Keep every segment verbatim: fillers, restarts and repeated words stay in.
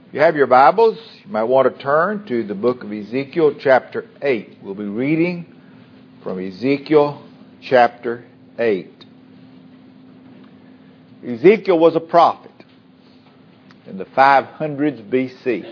If you have your Bibles, you might want to turn to the book of Ezekiel chapter eight. We'll be reading from Ezekiel chapter eight. Ezekiel was a prophet in the five hundreds B C.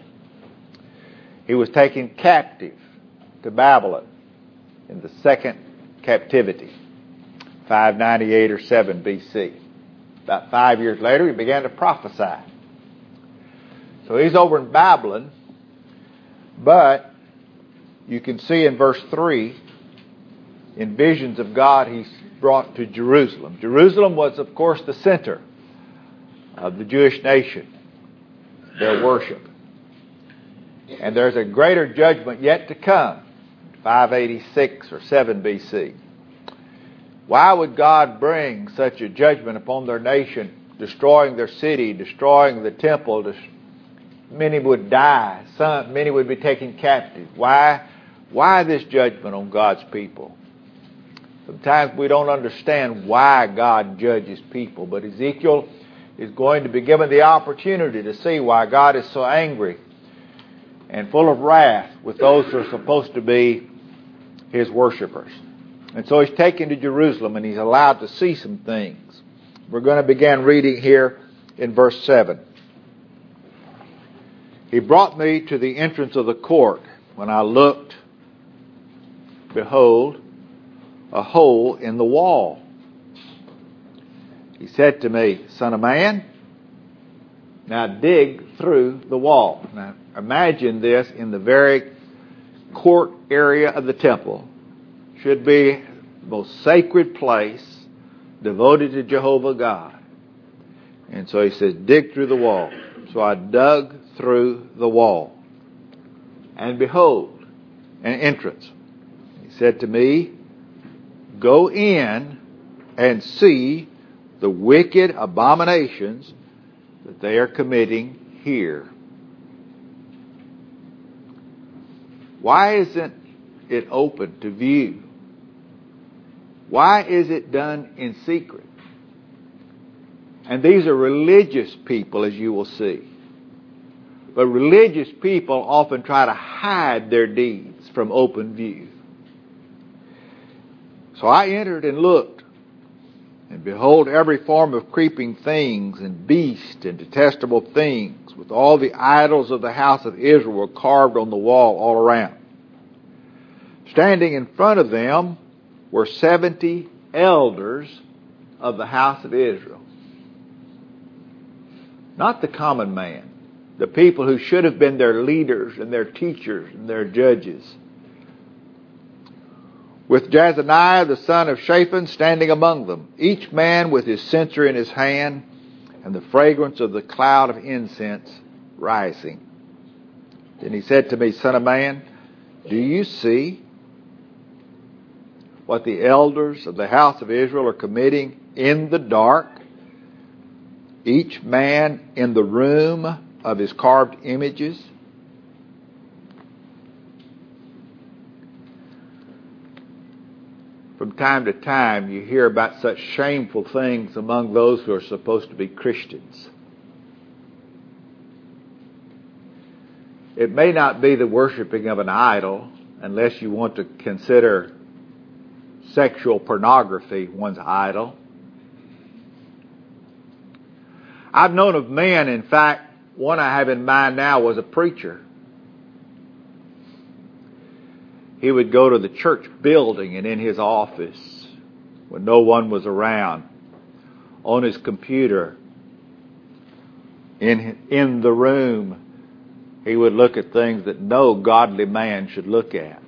He was taken captive to Babylon in the second captivity, five ninety-eight or seven B C. About five years later, he began to prophesy. So he's over in Babylon, but you can see in verse three, in visions of God, he's brought to Jerusalem. Jerusalem was, of course, the center of the Jewish nation, their worship. And there's a greater judgment yet to come, five eighty-six or seven B C. Why would God bring such a judgment upon their nation, destroying their city, destroying the temple? Des- many would die. Some, many would be taken captive. Why? Why this judgment on God's people? Sometimes we don't understand why God judges people, but Ezekiel is going to be given the opportunity to see why God is so angry and full of wrath with those who are supposed to be His worshipers. And so he's taken to Jerusalem and he's allowed to see some things. We're going to begin reading here in verse seven. He brought me to the entrance of the court. When I looked, behold, a hole in the wall. He said to me, Son of man, now dig through the wall. Now imagine this in the very court area of the temple. Should be the most sacred place devoted to Jehovah God. And so he says, dig through the wall. So I dug through the wall. And behold, an entrance. He said to me, go in and see the wicked abominations that they are committing here. Why isn't it open to view? Why is it done in secret? And these are religious people, as you will see. But religious people often try to hide their deeds from open view. So I entered and looked, and behold, every form of creeping things and beast and detestable things, with all the idols of the house of Israel, were carved on the wall all around. Standing in front of them were seventy elders of the house of Israel. Not the common man, the people who should have been their leaders and their teachers and their judges. With Jezaniah the son of Shaphan standing among them, each man with his censer in his hand, and the fragrance of the cloud of incense rising. Then he said to me, Son of man, do you see what the elders of the house of Israel are committing in the dark, each man in the room of his carved images? From time to time you hear about such shameful things among those who are supposed to be Christians. It may not be the worshiping of an idol, unless you want to consider sexual pornography one's idol. I've known of men, in fact, one I have in mind now was a preacher. He would go to the church building and in his office, when no one was around, on his computer, in, in the room, he would look at things that no godly man should look at.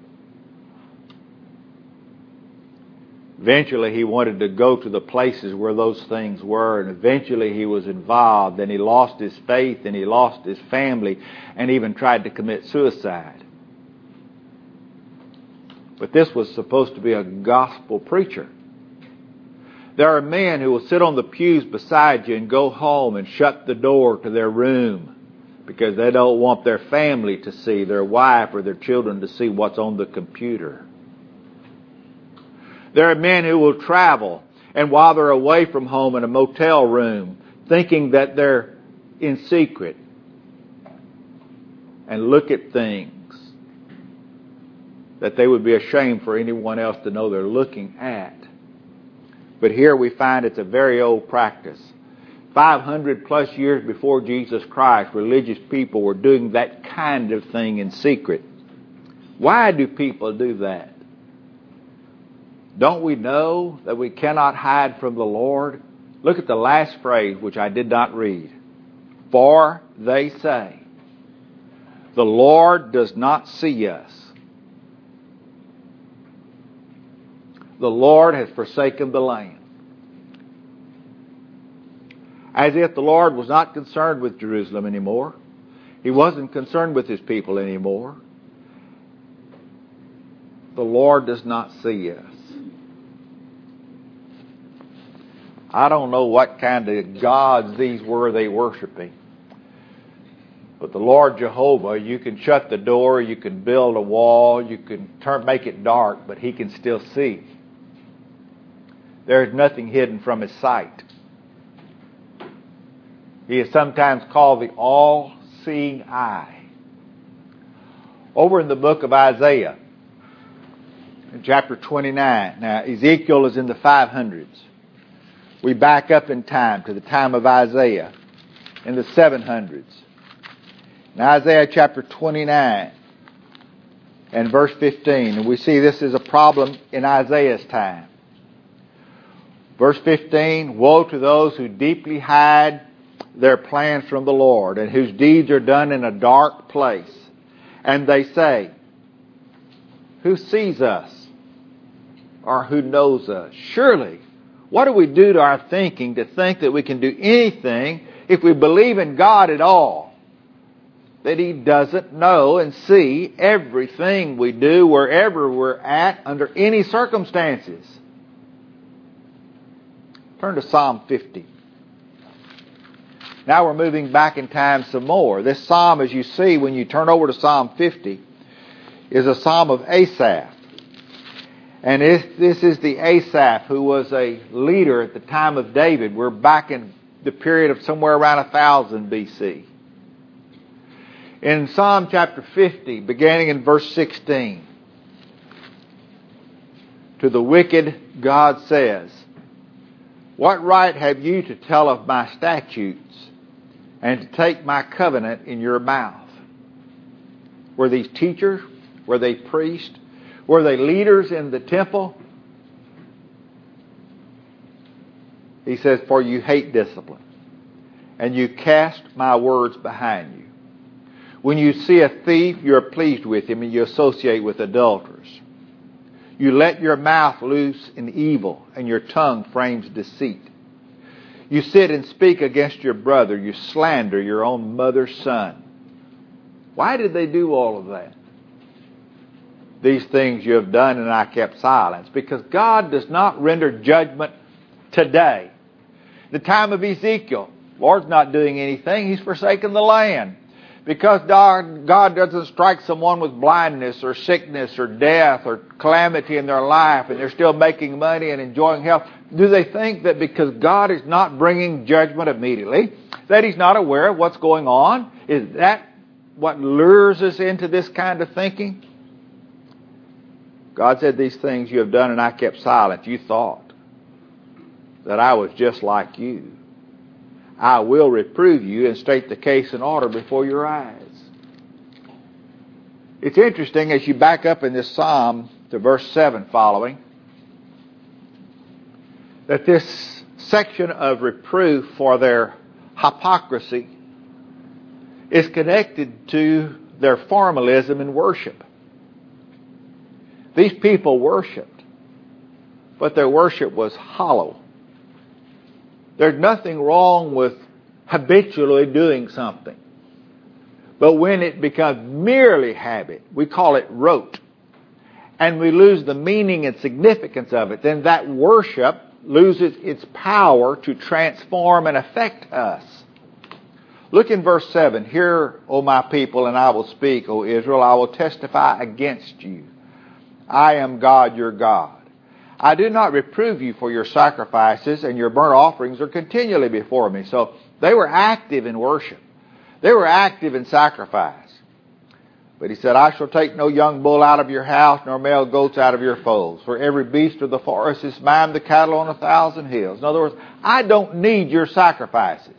Eventually he wanted to go to the places where those things were, and eventually he was involved, and he lost his faith, and he lost his family, and even tried to commit suicide. But this was supposed to be a gospel preacher. There are men who will sit on the pews beside you and go home and shut the door to their room because they don't want their family to see, their wife or their children to see what's on the computer. There are men who will travel, and while they're away from home in a motel room, thinking that they're in secret, and look at things that they would be ashamed for anyone else to know they're looking at. But here we find it's a very old practice. five hundred plus years before Jesus Christ, religious people were doing that kind of thing in secret. Why do people do that? Don't we know that we cannot hide from the Lord? Look at the last phrase, which I did not read. For they say, the Lord does not see us. The Lord has forsaken the land. As if the Lord was not concerned with Jerusalem anymore. He wasn't concerned with His people anymore. The Lord does not see us. I don't know what kind of gods these were they worshiping. But the Lord Jehovah, you can shut the door, you can build a wall, you can turn, make it dark, but He can still see. There is nothing hidden from His sight. He is sometimes called the all-seeing eye. Over in the book of Isaiah, in chapter twenty-nine, now Ezekiel is in the five hundreds. We back up in time to the time of Isaiah in the seven hundreds. In Isaiah chapter twenty-nine and verse fifteen, and we see this is a problem in Isaiah's time. Verse fifteen, woe to those who deeply hide their plans from the Lord and whose deeds are done in a dark place. And they say, who sees us or who knows us? Surely, what do we do to our thinking to think that we can do anything if we believe in God at all? That He doesn't know and see everything we do wherever we're at under any circumstances. Turn to Psalm fifty. Now we're moving back in time some more. This psalm, as you see when you turn over to Psalm fifty, is a psalm of Asaph. And this is the Asaph who was a leader at the time of David. We're back in the period of somewhere around one thousand B C. In Psalm chapter fifty, beginning in verse sixteen, to the wicked God says, what right have you to tell of my statutes and to take my covenant in your mouth? Were these teachers? Were they priests? Were they leaders in the temple? He says, for you hate discipline, and you cast my words behind you. When you see a thief, you're pleased with him, and you associate with adulterers. You let your mouth loose in evil, and your tongue frames deceit. You sit and speak against your brother. You slander your own mother's son. Why did they do all of that? These things you have done, and I kept silence. Because God does not render judgment today. The time of Ezekiel, Lord's not doing anything. He's forsaken the land. Because God doesn't strike someone with blindness or sickness or death or calamity in their life and they're still making money and enjoying health, do they think that because God is not bringing judgment immediately, that He's not aware of what's going on? Is that what lures us into this kind of thinking? God said, these things you have done and I kept silent. You thought that I was just like you. I will reprove you and state the case in order before your eyes. It's interesting as you back up in this psalm to verse seven following, that this section of reproof for their hypocrisy is connected to their formalism in worship. These people worshipped, but their worship was hollow. There's nothing wrong with habitually doing something. But when it becomes merely habit, we call it rote, and we lose the meaning and significance of it, then that worship loses its power to transform and affect us. Look in verse seven. Hear, O my people, and I will speak, O Israel. I will testify against you. I am God, your God. I do not reprove you for your sacrifices, and your burnt offerings are continually before me. So they were active in worship. They were active in sacrifice. But he said, I shall take no young bull out of your house, nor male goats out of your folds. For every beast of the forest is mine, the cattle on a thousand hills. In other words, I don't need your sacrifices.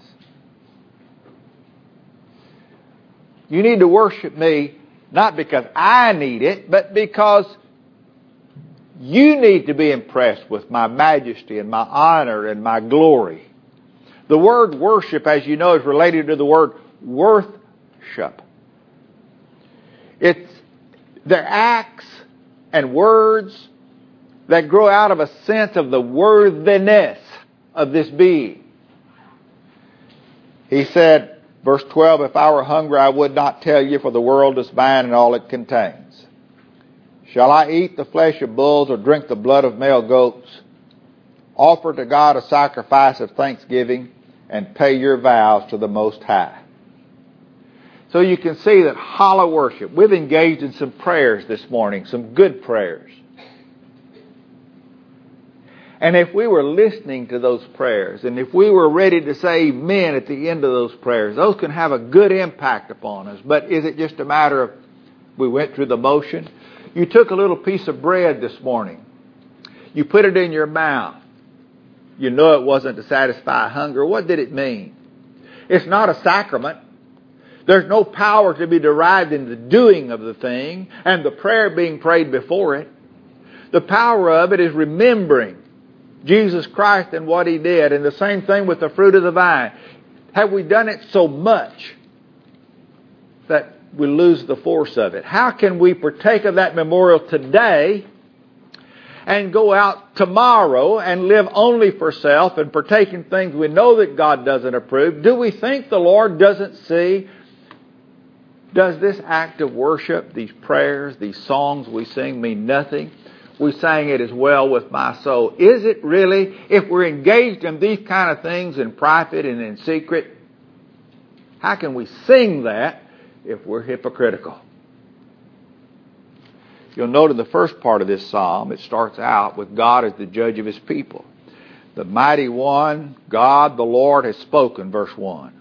You need to worship me, not because I need it, but because you need to be impressed with my majesty and my honor and my glory. The word worship, as you know, is related to the word worthship. It's their acts and words that grow out of a sense of the worthiness of this being. He said, verse twelve, if I were hungry, I would not tell you, for the world is mine and all it contains. Shall I eat the flesh of bulls or drink the blood of male goats? Offer to God a sacrifice of thanksgiving and pay your vows to the Most High. So you can see that hollow worship. We've engaged in some prayers this morning, some good prayers. And if we were listening to those prayers, and if we were ready to say amen at the end of those prayers, those can have a good impact upon us. But is it just a matter of we went through the motion? You took a little piece of bread this morning. You put it in your mouth. You know it wasn't to satisfy hunger. What did it mean? It's not a sacrament. There's no power to be derived in the doing of the thing and the prayer being prayed before it. The power of it is remembering Jesus Christ and what He did. And the same thing with the fruit of the vine. Have we done it so much that we lose the force of it? How can we partake of that memorial today and go out tomorrow and live only for self and partake in things we know that God doesn't approve? Do we think the Lord doesn't see? Does this act of worship, these prayers, these songs we sing mean nothing? We sang it as well with my soul. Is it really, if we're engaged in these kind of things in private and in secret, how can we sing that if we're hypocritical? You'll note in the first part of this psalm, it starts out with God as the judge of His people. The mighty one, God the Lord, has spoken, verse one.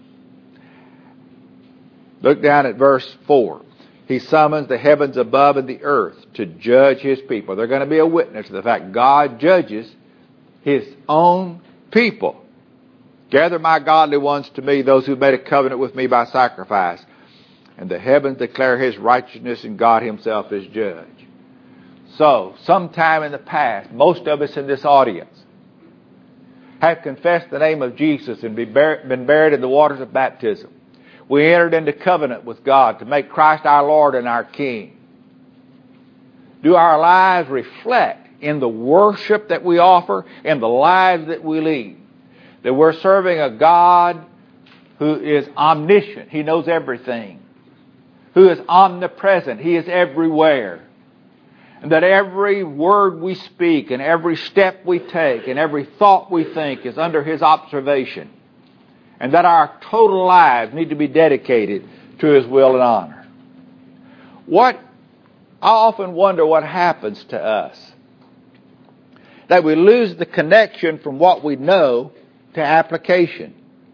Look down at verse four. He summons the heavens above and the earth to judge His people. They're going to be a witness to the fact God judges His own people. Gather my godly ones to me, those who made a covenant with me by sacrifice. And the heavens declare His righteousness, and God Himself is judge. So, sometime in the past, most of us in this audience have confessed the name of Jesus and been buried in the waters of baptism. We entered into covenant with God to make Christ our Lord and our King. Do our lives reflect in the worship that we offer and the lives that we lead that we're serving a God who is omniscient? He knows everything. Who is omnipresent? He is everywhere. And that every word we speak and every step we take and every thought we think is under His observation. And that our total lives need to be dedicated to His will and honor. What, I often wonder what happens to us. That we lose the connection from what we know to application.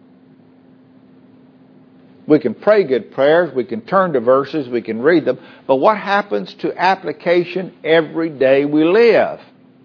We can pray good prayers, we can turn to verses, we can read them, but what happens to application every day we live?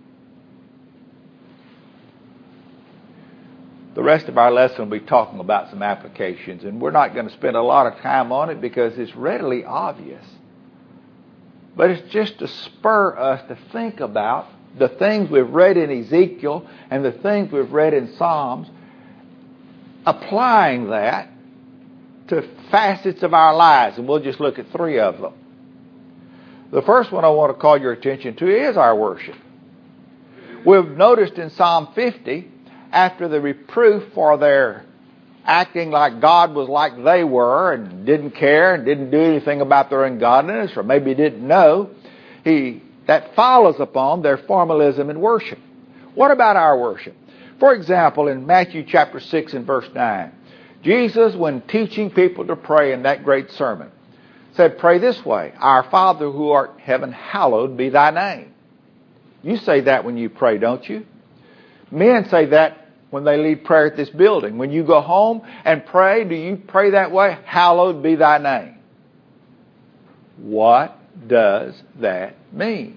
The rest of our lesson will be talking about some applications, and we're not going to spend a lot of time on it because it's readily obvious. But it's just to spur us to think about the things we've read in Ezekiel and the things we've read in Psalms, applying that to facets of our lives, and we'll just look at three of them. The first one I want to call your attention to is our worship. We've noticed in Psalm fifty, after the reproof for their acting like God was like they were and didn't care and didn't do anything about their ungodliness, or maybe didn't know, he that follows upon their formalism in worship. What about our worship? For example, in Matthew chapter six and verse nine, Jesus, when teaching people to pray in that great sermon, said, pray this way, Our Father who art in heaven, hallowed be thy name. You say that when you pray, don't you? Men say that when they lead prayer at this building. When you go home and pray, do you pray that way? Hallowed be thy name. what does that mean?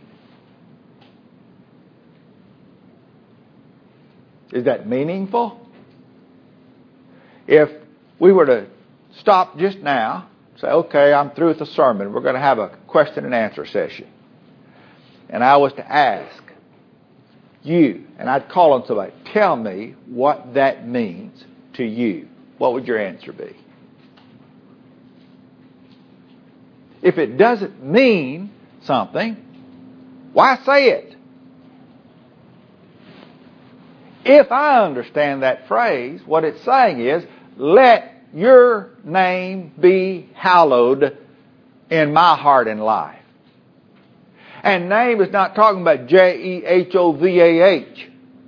Is that meaningful? If we were to stop just now, say, okay, I'm through with the sermon, we're going to have a question and answer session. And I was to ask you, and I'd call on somebody, tell me what that means to you. What would your answer be? If it doesn't mean something, why say it? If I understand that phrase, what it's saying is, let your name be hallowed in my heart and life. And name is not talking about J E H O V A H.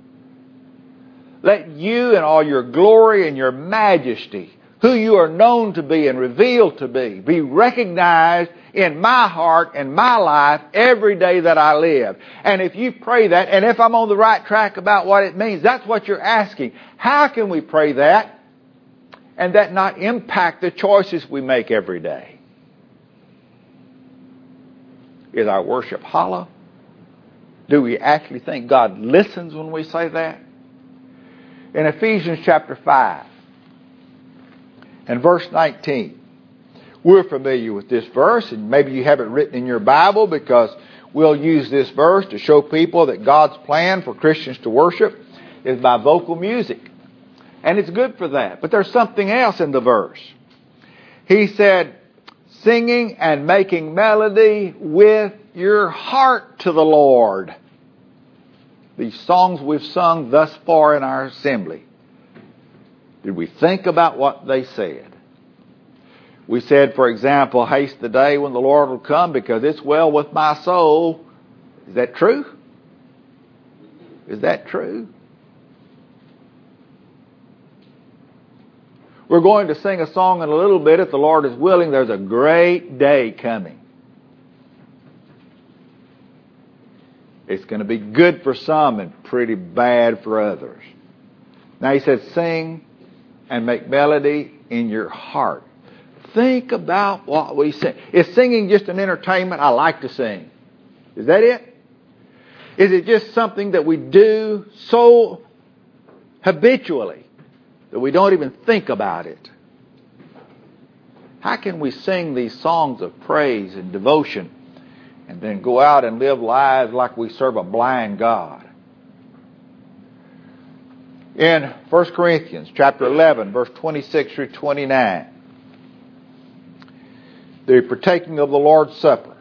Let you and all your glory and your majesty, who you are known to be and revealed to be, be recognized in my heart and my life every day that I live. And if you pray that, and if I'm on the right track about what it means, that's what you're asking. How can we pray that and that not impact the choices we make every day? Is our worship hollow? Do we actually think God listens when we say that? In Ephesians chapter five and verse nineteen, we're familiar with this verse, and maybe you have it written in your Bible because we'll use this verse to show people that God's plan for Christians to worship is by vocal music. And it's good for that. But there's something else in the verse. He said, singing and making melody with your heart to the Lord. These songs we've sung thus far in our assembly, did we think about what they said? We said, for example, haste the day when the Lord will come because it's well with my soul. Is that true? Is that true? We're going to sing a song in a little bit, if the Lord is willing. There's a great day coming. It's going to be good for some and pretty bad for others. Now he says, sing and make melody in your heart. Think about what we sing. Is singing just an entertainment? I like to sing. Is that it? Is it just something that we do so habitually that we don't even think about it? How can we sing these songs of praise and devotion and then go out and live lives like we serve a blind God? In First Corinthians chapter eleven, verse twenty-six through twenty-nine, the partaking of the Lord's Supper,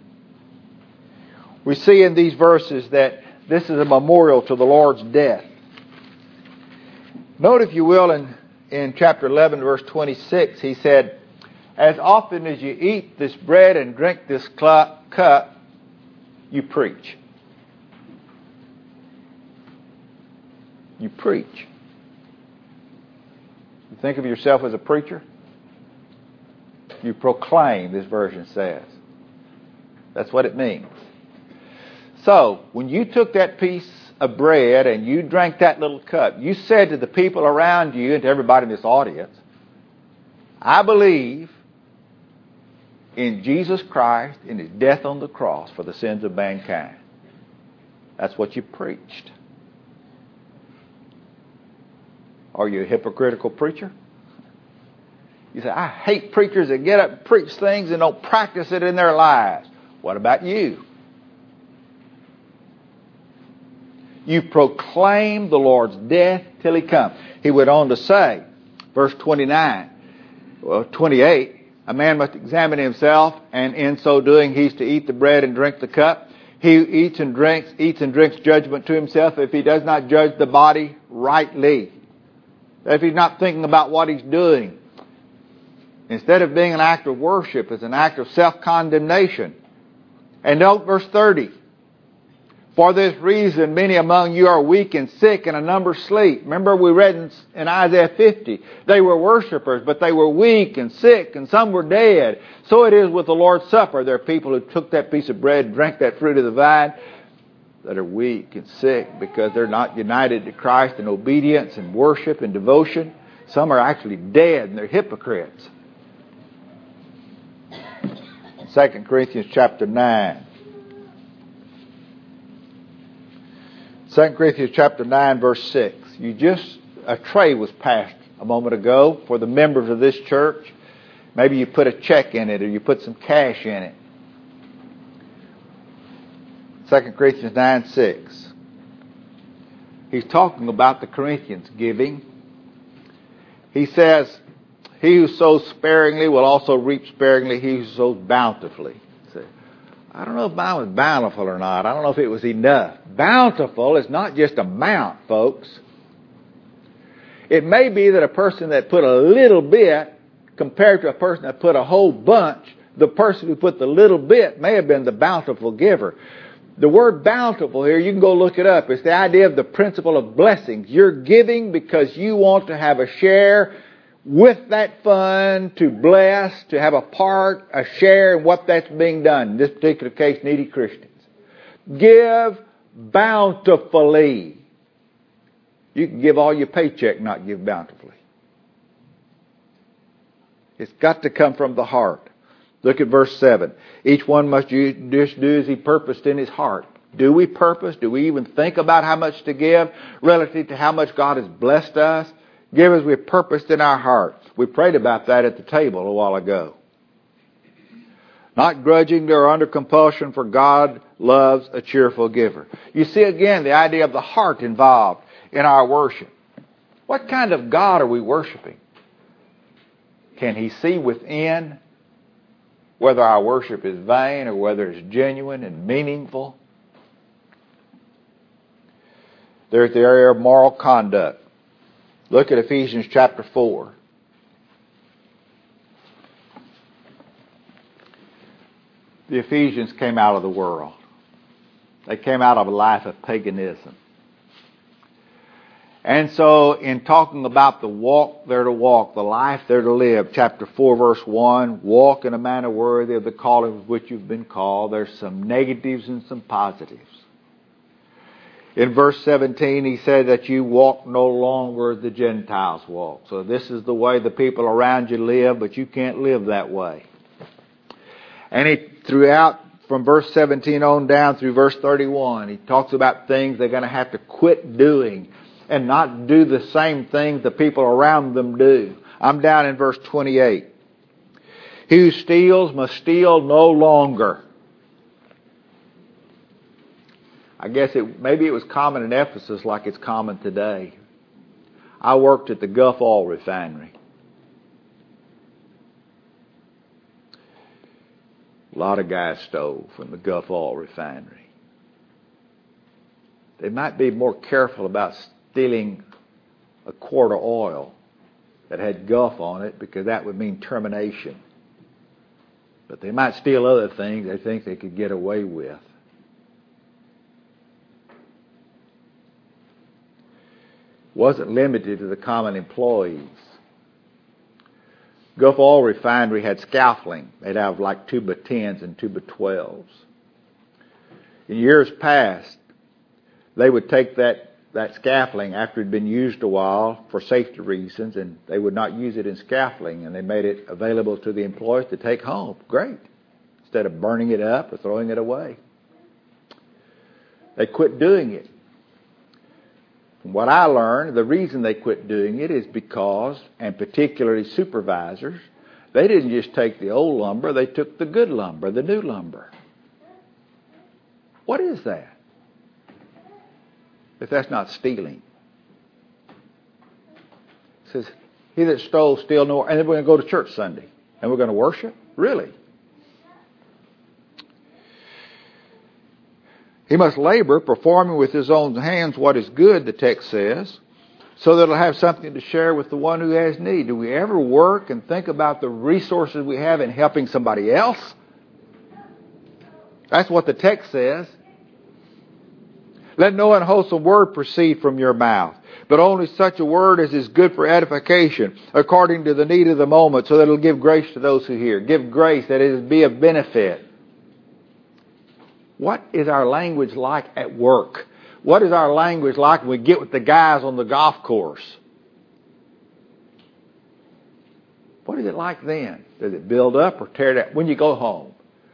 we see in these verses that this is a memorial to the Lord's death. Note, if you will, in, in chapter eleven, verse twenty-six, he said, as often as you eat this bread and drink this cup, you preach. You preach. You think of yourself as a preacher? You proclaim, this version says. That's what it means. So, when you took that piece of bread and you drank that little cup, you said to the people around you and to everybody in this audience, I believe in Jesus Christ, in His death on the cross for the sins of mankind. That's what you preached. Are you a hypocritical preacher? You say, I hate preachers that get up and preach things and don't practice it in their lives. What about you? You proclaim the Lord's death till He comes. He went on to say, verse twenty-nine, well, twenty-eight, a man must examine himself, and in so doing he's to eat the bread and drink the cup. He who eats and drinks, eats and drinks judgment to himself if he does not judge the body rightly. If he's not thinking about what he's doing. Instead of being an act of worship, it's an act of self-condemnation. And note verse thirty. For this reason, many among you are weak and sick, and a number sleep. Remember, we read in, in Isaiah fifty, they were worshipers, but they were weak and sick, and some were dead. So it is with the Lord's Supper. There are people who took that piece of bread, drank that fruit of the vine, that are weak and sick because they're not united to Christ in obedience and worship and devotion. Some are actually dead, and they're hypocrites. Second Corinthians chapter nine. Second Corinthians chapter nine, verse six. You just, a tray was passed a moment ago for the members of this church. Maybe you put a check in it or you put some cash in it. Second Corinthians nine, six. He's talking about the Corinthians giving. He says, he who sows sparingly will also reap sparingly. He who sows bountifully. See, I don't know if mine was bountiful or not. I don't know if it was enough. Bountiful is not just amount, folks. It may be that a person that put a little bit compared to a person that put a whole bunch, the person who put the little bit may have been the bountiful giver. The word bountiful here, you can go look it up. It's the idea of the principle of blessings. You're giving because you want to have a share with that fund, to bless, to have a part, a share in what that's being done. In this particular case, needy Christians. Give bountifully. You can give all your paycheck, not give bountifully. It's got to come from the heart. Look at verse seven. Each one must just do as he purposed in his heart. Do we purpose? Do we even think about how much to give relative to how much God has blessed us? Give as we purposed in our hearts. We prayed about that at the table a while ago. Not grudgingly or under compulsion, for God loves a cheerful giver. You see again the idea of the heart involved in our worship. What kind of God are we worshiping? Can He see within whether our worship is vain or whether it's genuine and meaningful? There's the area of moral conduct. Look at Ephesians chapter four. The Ephesians came out of the world. They came out of a life of paganism. And so in talking about the walk they're to walk, the life they're to live, chapter four, verse one, walk in a manner worthy of the calling with which you've been called. There's some negatives and some positives. In verse seventeen, he said that you walk no longer as the Gentiles walk. So this is the way the people around you live, but you can't live that way. And he, throughout, from verse seventeen on down through verse thirty-one, he talks about things they're going to have to quit doing and not do the same things the people around them do. I'm down in verse twenty-eight. He who steals must steal no longer. I guess it maybe it was common in Ephesus like it's common today. I worked at the Gulf Oil Refinery. A lot of guys stole from the Gulf Oil Refinery. They might be more careful about stealing a quart of oil that had Gulf on it because that would mean termination. But they might steal other things they think they could get away with. Wasn't limited to the common employees. Gulf Oil Refinery had scaffolding. They'd have like two by tens and two by twelves. In years past, they would take that, that scaffolding after it had been used a while for safety reasons, and they would not use it in scaffolding, and they made it available to the employees to take home. Great. Instead of burning it up or throwing it away. They quit doing it. From what I learned, the reason they quit doing it is because, and particularly supervisors, they didn't just take the old lumber, they took the good lumber, the new lumber. What is that? If that's not stealing. It says, he that stole, steal no more. And then we're going to go to church Sunday. And we're going to worship? Really? He must labor, performing with his own hands what is good, the text says, so that he'll have something to share with the one who has need. Do we ever work and think about the resources we have in helping somebody else? That's what the text says. Let no unwholesome word proceed from your mouth, but only such a word as is good for edification, according to the need of the moment, so that it'll give grace to those who hear. Give grace, that it be of benefit. What is our language like at work? What is our language like when we get with the guys on the golf course? What is it like then? Does it build up or tear down? When you go home,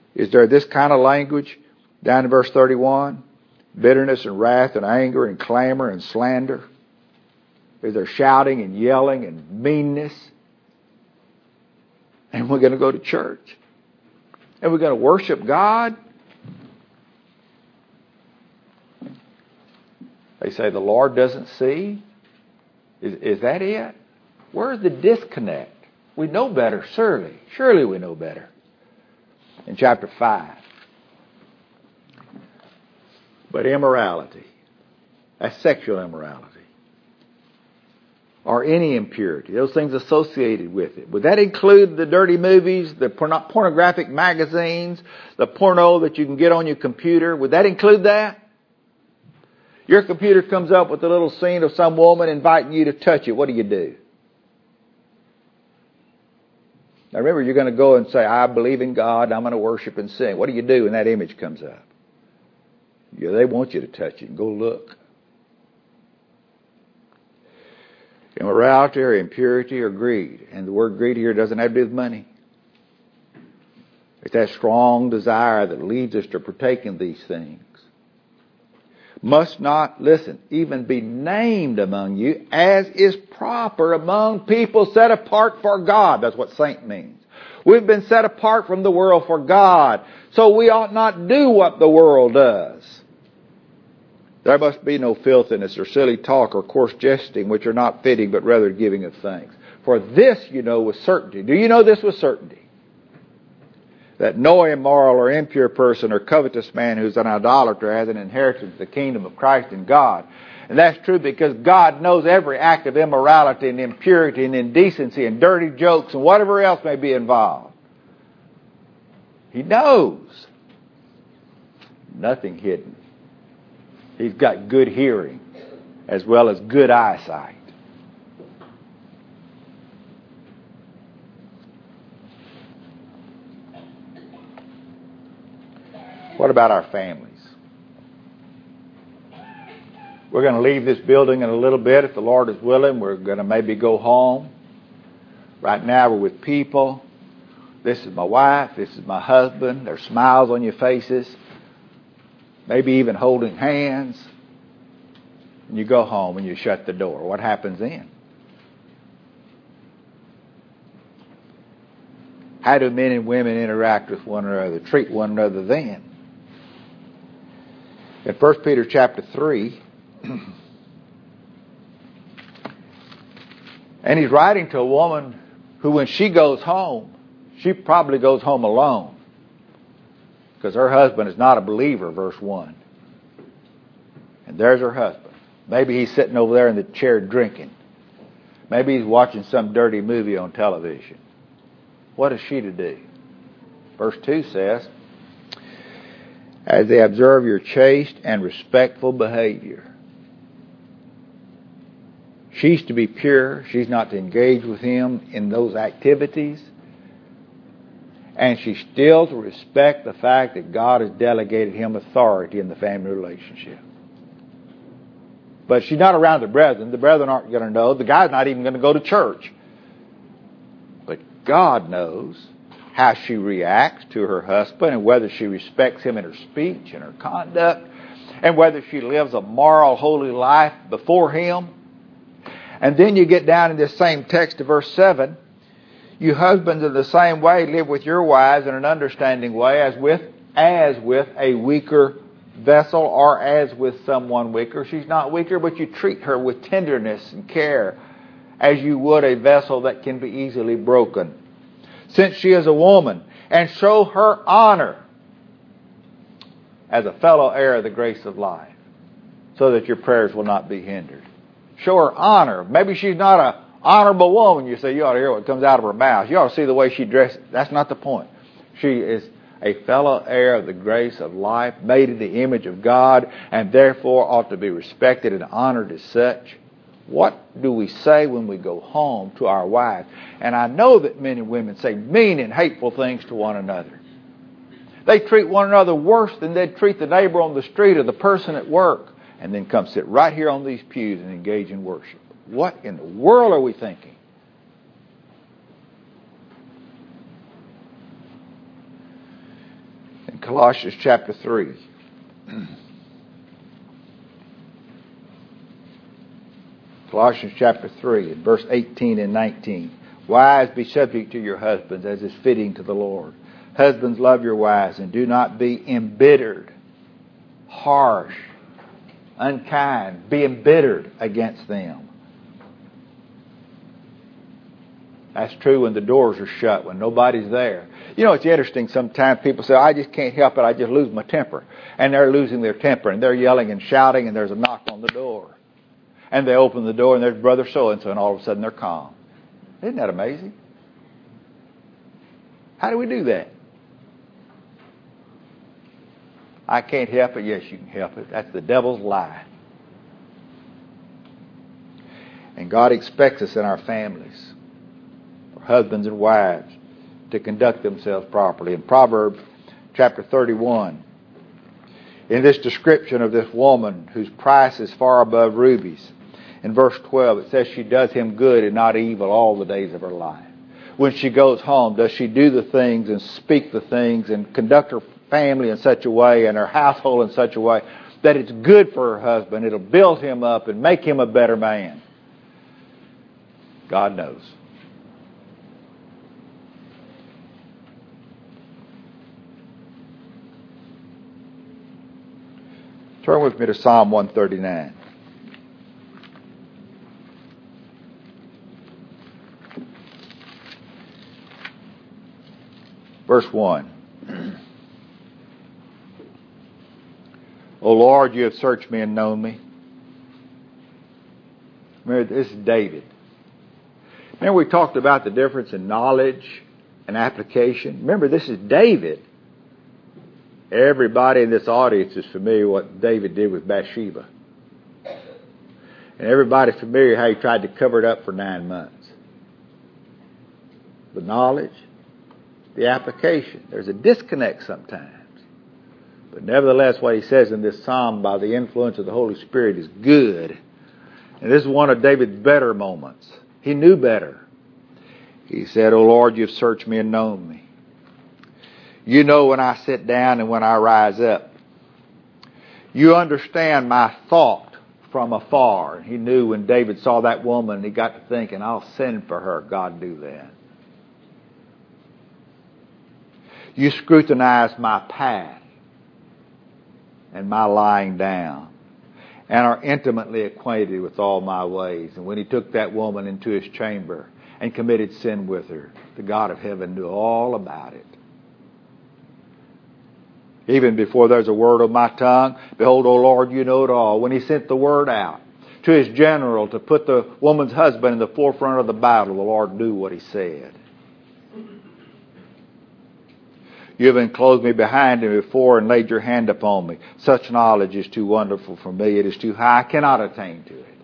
Is there this kind of language down in verse thirty-one? Bitterness and wrath and anger and clamor and slander? Is there shouting and yelling and meanness? And we're going to go to church. And we're going to worship God. They say the Lord doesn't see. Is, is that it? Where's the disconnect? We know better, surely. Surely we know better. In chapter five. But immorality, that's sexual immorality, or any impurity, those things associated with it. Would that include the dirty movies, the porno- pornographic magazines, the porno that you can get on your computer? Would that include that? Your computer comes up with a little scene of some woman inviting you to touch it. What do you do? Now remember, you're going to go and say, I believe in God, I'm going to worship and sing. What do you do when that image comes up? Yeah, they want you to touch it and go look. Immorality or impurity or greed. And the word greed here doesn't have to do with money. It's that strong desire that leads us to partake in these things. Must not, listen, even be named among you as is proper among people set apart for God. That's what saint means. We've been set apart from the world for God. So we ought not do what the world does. There must be no filthiness or silly talk or coarse jesting, which are not fitting, but rather giving of thanks. For this you know with certainty. Do you know this with certainty? That no immoral or impure person or covetous man who's an idolater has an inheritance of the kingdom of Christ and God. And that's true because God knows every act of immorality and impurity and indecency and dirty jokes and whatever else may be involved. He knows. Nothing hidden. He's got good hearing as well as good eyesight. What about our families? We're going to leave this building in a little bit. If the Lord is willing, we're going to maybe go home. Right now we're with people. This is my wife. This is my husband. There's smiles on your faces. Maybe even holding hands. And you go home and you shut the door. What happens then? How do men and women interact with one another, treat one another then? In First Peter chapter three, and he's writing to a woman who, when she goes home, she probably goes home alone. Because her husband is not a believer, verse one. And there's her husband. Maybe he's sitting over there in the chair drinking. Maybe he's watching some dirty movie on television. What is she to do? Verse two says, as they observe your chaste and respectful behavior. She's to be pure. She's not to engage with him in those activities. And she's still to respect the fact that God has delegated him authority in the family relationship. But she's not around the brethren. The brethren aren't going to know. The guy's not even going to go to church. But God knows how she reacts to her husband and whether she respects him in her speech and her conduct and whether she lives a moral, holy life before him. And then you get down in this same text to verse seven. You husbands in the same way live with your wives in an understanding way as with as with a weaker vessel or as with someone weaker. She's not weaker, but you treat her with tenderness and care as you would a vessel that can be easily broken. Since she is a woman, and show her honor as a fellow heir of the grace of life, so that your prayers will not be hindered. Show her honor. Maybe she's not an honorable woman. You say, you ought to hear what comes out of her mouth. You ought to see the way she dresses. That's not the point. She is a fellow heir of the grace of life, made in the image of God, and therefore ought to be respected and honored as such. What do we say when we go home to our wives? And I know that men and women say mean and hateful things to one another. They treat one another worse than they'd treat the neighbor on the street or the person at work, and then come sit right here on these pews and engage in worship. What in the world are we thinking? Colossians chapter three. Colossians chapter three, and verse eighteen and nineteen. Wives, be subject to your husbands as is fitting to the Lord. Husbands, love your wives and do not be embittered, harsh, unkind. Be embittered against them. That's true when the doors are shut, when nobody's there. You know, it's interesting. Sometimes people say, I just can't help it. I just lose my temper. And they're losing their temper, and they're yelling and shouting, and there's a knock on the door. And they open the door, and there's brother so-and-so, and all of a sudden they're calm. Isn't that amazing? How do we do that? I can't help it. Yes, you can help it. That's the devil's lie. And God expects us in our families, our husbands and wives, to conduct themselves properly. In Proverbs chapter thirty-one, in this description of this woman whose price is far above rubies, in verse twelve, it says she does him good and not evil all the days of her life. When she goes home, does she do the things and speak the things and conduct her family in such a way and her household in such a way that it's good for her husband. It'll build him up and make him a better man. God knows. Turn with me to Psalm one thirty-nine. Verse one. O Lord, you have searched me and known me. Remember, this is David. Remember we talked about the difference in knowledge and application? Remember, this is David. Everybody in this audience is familiar with what David did with Bathsheba. And everybody's familiar how he tried to cover it up for nine months. The knowledge, the application. There's a disconnect sometimes. But nevertheless, what he says in this psalm by the influence of the Holy Spirit is good. And this is one of David's better moments. He knew better. He said, O Lord, you've searched me and known me. You know when I sit down and when I rise up. You understand my thought from afar. He knew when David saw that woman, he got to thinking, I'll send for her. God, do that. You scrutinize my path and my lying down, and are intimately acquainted with all my ways. And when he took that woman into his chamber and committed sin with her, the God of heaven knew all about it. Even before there's a word on my tongue, behold, O Lord, you know it all. When he sent the word out to his general to put the woman's husband in the forefront of the battle, the Lord knew what he said. You have enclosed me behind and before and laid your hand upon me. Such knowledge is too wonderful for me. It is too high. I cannot attain to it.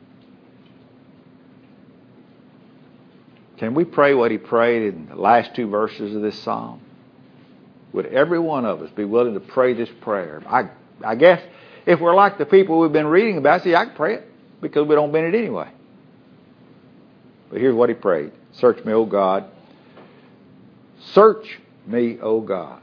Can we pray what he prayed in the last two verses of this psalm? Would every one of us be willing to pray this prayer? I, I guess if we're like the people we've been reading about, see, I can pray it because we don't mean it anyway. But here's what he prayed. Search me, O God. Search me, O God.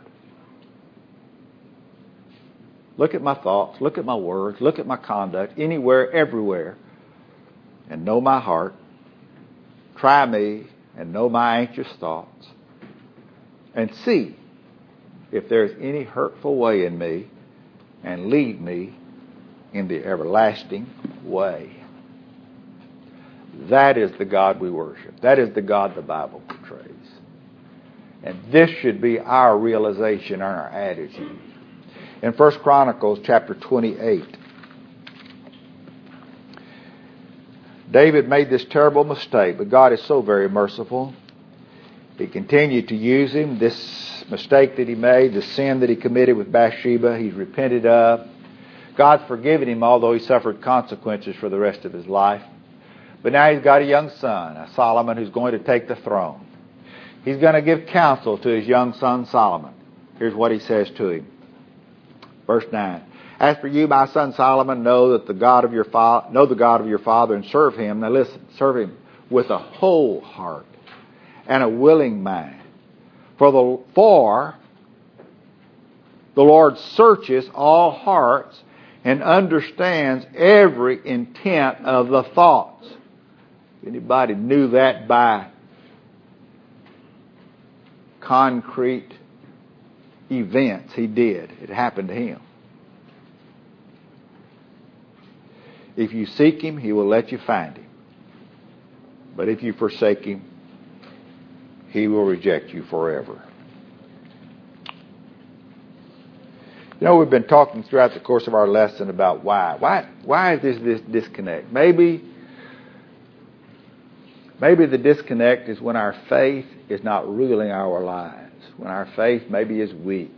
Look at my thoughts, look at my words, look at my conduct, anywhere, everywhere, and know my heart. Try me and know my anxious thoughts, and see if there's any hurtful way in me, and lead me in the everlasting way. That is the God we worship. That is the God the Bible portrays. And this should be our realization and our attitude. In First Chronicles chapter twenty-eight, David made this terrible mistake, but God is so very merciful. He continued to use him. This mistake that he made, the sin that he committed with Bathsheba, he's repented of. God's forgiven him, although he suffered consequences for the rest of his life. But now he's got a young son, a Solomon, who's going to take the throne. He's going to give counsel to his young son Solomon. Here's what he says to him. Verse nine. As for you, my son Solomon, know that the God of your fa- know the God of your father and serve him. Now listen, serve him with a whole heart and a willing mind. For the for The Lord searches all hearts and understands every intent of the thoughts. Anybody knew that by concrete events? He did. It happened to him. If you seek Him, He will let you find Him. But if you forsake Him, He will reject you forever. You know, we've been talking throughout the course of our lesson about why. Why, why is this, this disconnect? Maybe, maybe the disconnect is when our faith is not ruling our lives. When our faith maybe is weak.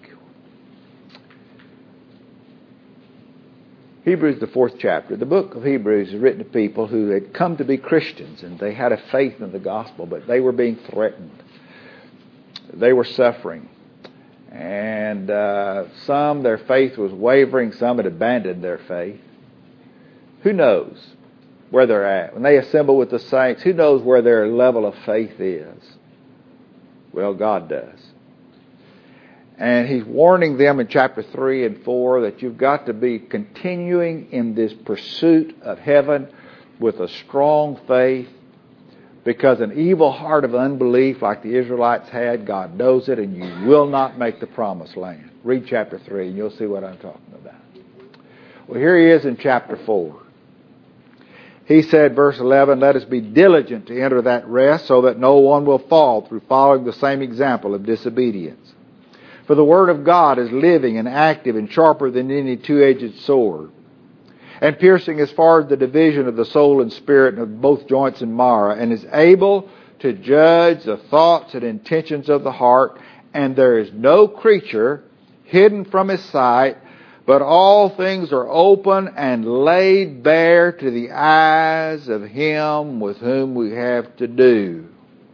Hebrews, the fourth chapter. The book of Hebrews is written to people who had come to be Christians and they had a faith in the gospel, but they were being threatened. They were suffering. And uh, some, their faith was wavering. Some had abandoned their faith. Who knows where they're at? When they assemble with the saints, who knows where their level of faith is? Well, God does. And He's warning them in chapter three and four that you've got to be continuing in this pursuit of heaven with a strong faith, because an evil heart of unbelief like the Israelites had, God knows it, and you will not make the promised land. Read chapter three and you'll see what I'm talking about. Well, here he is in chapter four. He said, verse eleven, let us be diligent to enter that rest so that no one will fall through following the same example of disobedience. For the Word of God is living and active and sharper than any two-edged sword, and piercing as far as the division of the soul and spirit and of both joints and marrow, and is able to judge the thoughts and intentions of the heart. And there is no creature hidden from His sight, but all things are open and laid bare to the eyes of Him with whom we have to do.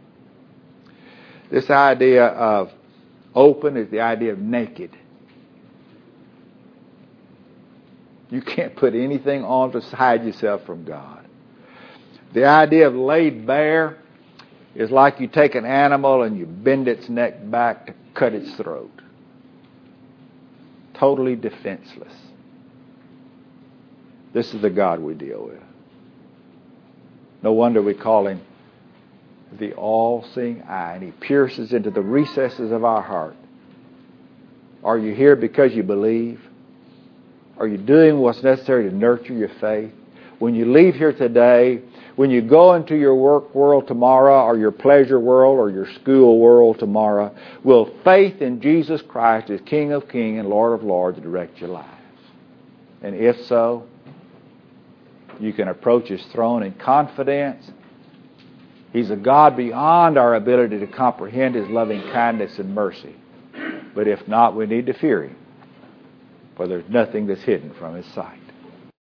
This idea of open is the idea of naked. You can't put anything on to hide yourself from God. The idea of laid bare is like you take an animal and you bend its neck back to cut its throat. Totally defenseless. This is the God we deal with. No wonder we call Him the all-seeing eye, and He pierces into the recesses of our heart. Are you here because you believe? Are you doing what's necessary to nurture your faith? When you leave here today, when you go into your work world tomorrow, or your pleasure world, or your school world tomorrow, will faith in Jesus Christ as King of Kings and Lord of Lords direct your lives? And if so, you can approach His throne in confidence. He's a God beyond our ability to comprehend His loving kindness and mercy. But if not, we need to fear Him, for there's nothing that's hidden from His sight.